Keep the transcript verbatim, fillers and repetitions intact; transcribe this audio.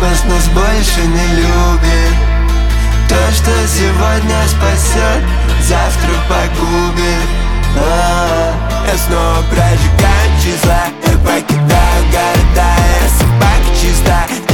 космос нас больше не любит. То, что сегодня спасет, завтра погубит. А-а-а. Я снова прожигаю числа, я покидаю города, я собака чиста.